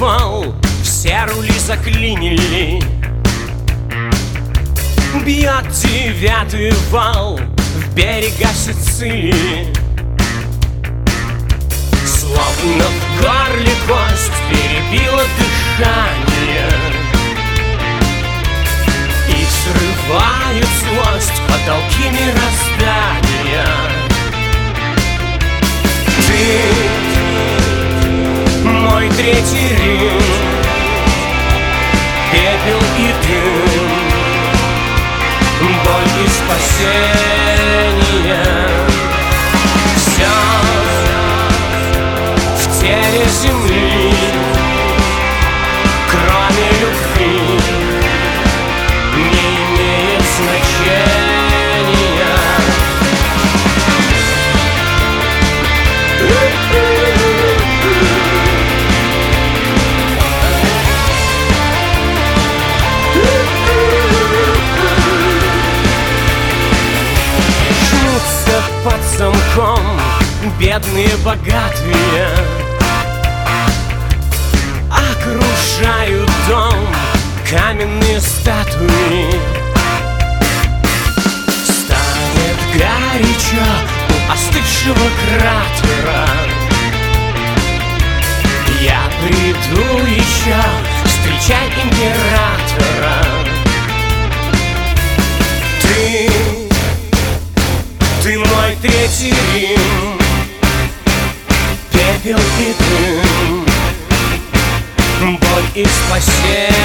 вал, все рули заклинили. Бьет 9-й вал в берега Сицилии. Словно в горле кость перебило дыхание, и срывают злость потолки мироздания. Ты мой третий Рим, пепел и дым, боль и спасение. Все в теле земли, кроме любви, не имеет значения. Жмутся под замком бедные богатые, окружают дом каменные статуи. Станет горячо у остывшего кратера, я приду еще встречать императора. Ты мой третий Рим, пепел и дым, боль и спасение.